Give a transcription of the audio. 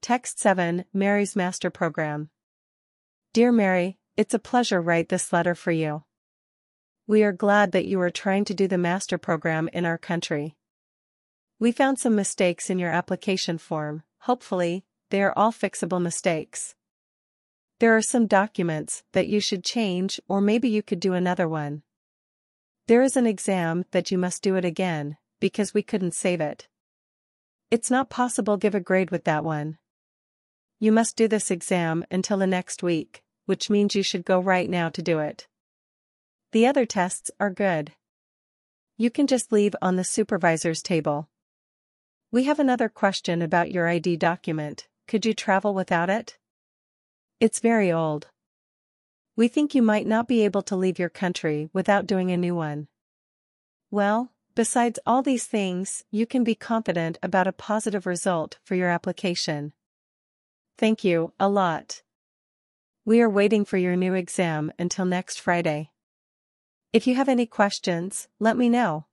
Text 7, Mary's Master Program. Dear Mary, it's a pleasure write this letter for you. We are glad that you are trying to do the master program in our country. We found some mistakes in your application form. Hopefully, they are all fixable mistakes. There are some documents that you should change, or maybe you could do another one. There is an exam that you must do it again, because we couldn't save it. It's not possible to give a grade with that one. You must do this exam until the next week, which means you should go right now to do it. The other tests are good. You can just leave on the supervisor's table. We have another question about your ID document. Could you travel without it? It's very old. We think you might not be able to leave your country without doing a new one. Well, besides all these things, you can be confident about a positive result for your application. Thank you a lot. We are waiting for your new exam until next Friday. If you have any questions, let me know.